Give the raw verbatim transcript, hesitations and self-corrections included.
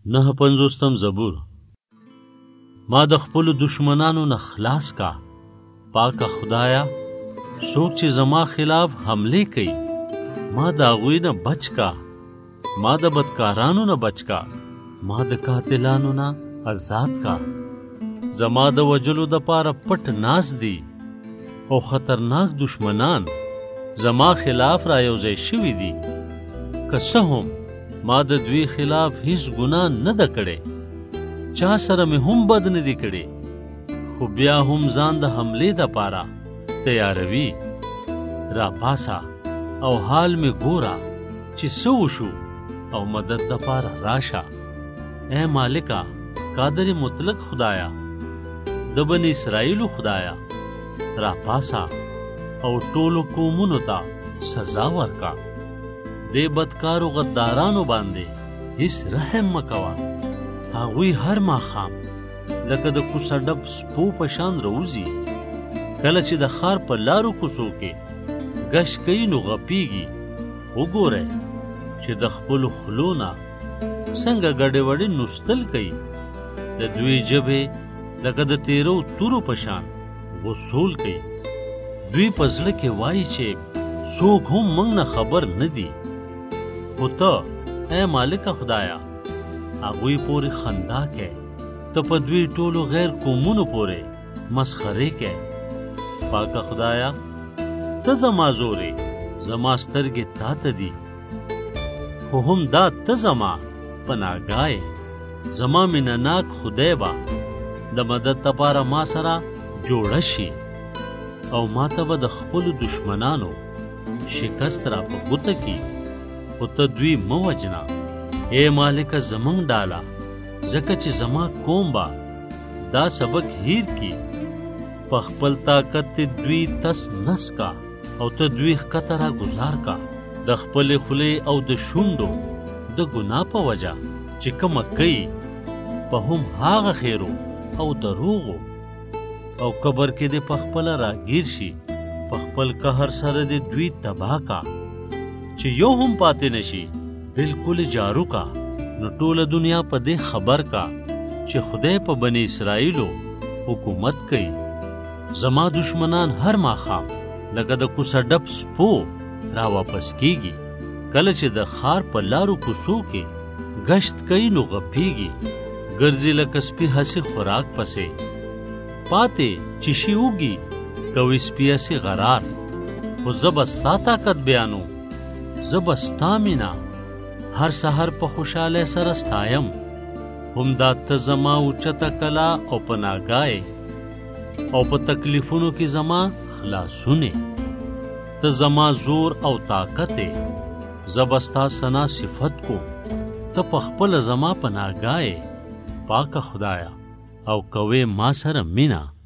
نه پنځوستم زبور. ما د خپلو دشمنانو نه خلاص کا، پاکه خدایا څوک چې زما خلاف حملې کوي ما د هغوی نه بچ کا، ما د بدکارانو نه بچ کا، ما د قاتلانو نه آزاد کا. زما د وجلو د پاره پټ ناز دی او خطرناک دشمنان زما خلاف را یوځای شوي دي. که څه هم ما د دوی خلاف هیڅ ګناه نه ده کړې، چا سره مې هم بد نه دي کړې، خو بیا هم ځان د حملې دپاره تیاروي. را پاسه او حال مې ګوره چې څه وشو او مدد دپاره راشه. اے مالکه قادر مطلق خدایا، د بني اسرائیلو خدایا، را پاسه او ټولو قومونو ته سزا ورکا. دې بدکارو غدارانو باندې هیڅ رحم مکوه. هغوی هر ماښام لکه د کوڅه ډب سپو په شان راوځي، کله چې د ښار په لارو کوڅو کې ګشت کوي نو غپیږي. وګورئ چې د خپلو خولو نه څنګه ګډې وډې نوستل کوي. د دوی ژبې لکه د تیرو تورو په شان غسول کوي. دوی په زړه کې وایي چې څوک هم موږ نه خبر نه دي. خو ته اے مالکه خدایا هغوی پورې خندا کې، ته په دوی ټولو غیر قومونو پورې مسخرې کې. پاکه خدایا ته زما زورې، زما سترګې تا ته دي، خو هم دا ته زما پناهګاه، زما مینهناک خدای به د مدد دپاره ما سره جوړه شي او ما ته به د خپلو دشمنانو شکست را په ګوته کی. خو ته دوی مه وجنه اے مالکه زمونږ ډاله، ځکه چې زما قوم به دا سبق هیر کی. په خپل طاقت دوی تس نس کا او ته دوی ښکته را ګزار کا. د خپلې خولې او د شونډو د ګناه په وجه چې کومه کوي په هم هغه خیرو او دروغو او قبر کې دې په خپله راګیر شي. په خپل قهر سره دې دوی تباه کا چې یو هم پاتې نشي. بالکل جارو کا، نو ټوله دنیا په دې خبر کا چې خدای په بني اسرائیلو حکومت کوي. زما دشمنان هر ماښام لکه د کوڅه ډب سپو را واپس کیږي. کله چې د ښار په لارو کوڅو کې ګشت کوي نو غپیږي. ګرځي لکه سپي هسې خوراک پسې، پاتې چې شي اوږي کوي سپي هسې غرار. خو زه به ستا طاقت بیانو، زه به ستا مینا هر سحر په خوشحالی سره ستایم. هم دا ته زما اوچته کلا او پناهګاه او په تکلیفونو کې زما خلاصونه. ته زما زور او طاقت یې، زه به ستا ثنا صفت کو. ته په خپله زما پناهګاه، پاکه خدایا، او کوې ما سره مینا.